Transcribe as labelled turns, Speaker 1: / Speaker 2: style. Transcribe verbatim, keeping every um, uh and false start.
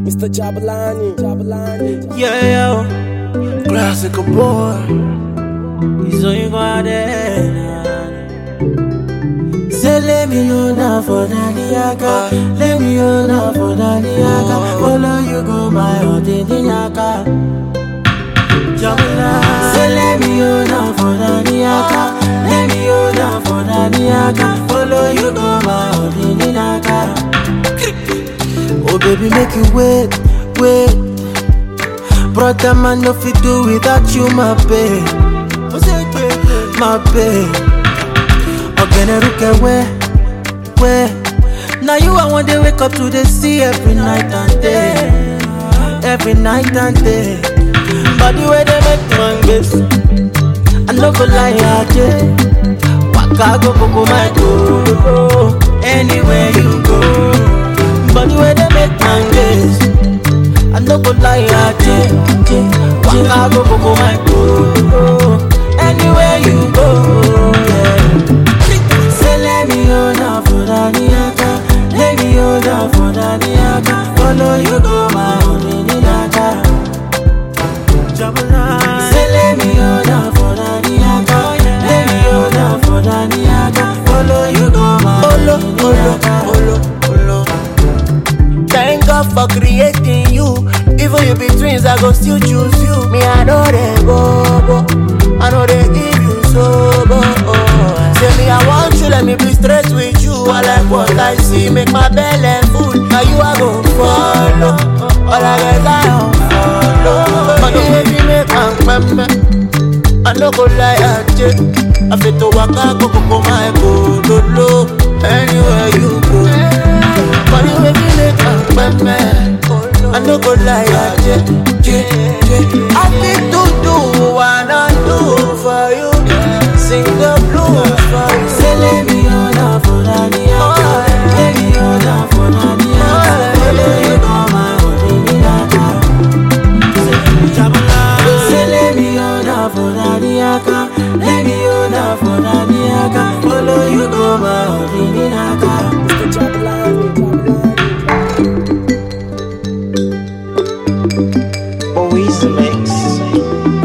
Speaker 1: Mister Jabulani, Jabulani.
Speaker 2: Yeah, yo, classic boy. He's only got it. Say let me know now for Daniaka. Let me know now for Daniaka. Follow you go my heart in Daniaka. Jabulani. Say let me know now for Daniaka. Let me know now for Daniaka. Follow you go my heart in Daniaka. Oh baby, make you wait, wait. Brother man, no fit do without you, my babe, my babe. Ogene ruke where, where? Now you I want to wake up to the sea every night and day, every night and day. But the way they make man guess, I no go lie, I just waka go go my go, anywhere you go. But the way they make man guess, I no go lie, I just waka go go my go, anywhere you go. Yeah. Say let me hold down for Daniaka, let me hold down for Daniaka. Follow you go my own Daniaka. Say let me hold down for Daniaka, let me hold down for Daniaka. Follow you go my own Daniaka.
Speaker 3: Thank God for creating you. Even you be twins, I go still choose you. Me, I know they go, go. I know they give you so, go. Oh. Say me, I want you, let me be straight with you. I like what I see, make my belly full. Now you I go follow. All I get I don't follow. But the way we make man remember, I no go lie, I check. I fit to walk, I go, go, go, my go, go, low. Anywhere you go. But the way we make man remember, I no go lie, I check. I fit to do what I do for you. Sing the blues for you.
Speaker 2: Say let me hold down for Daniaka, let me hold down for Daniaka. Follow you go my own Daniaka. Say let me hold down for Daniaka, let me hold down for Daniaka. Follow you go my own Daniaka.
Speaker 1: Mister Jabulani, Jabulani.
Speaker 4: Always the mix.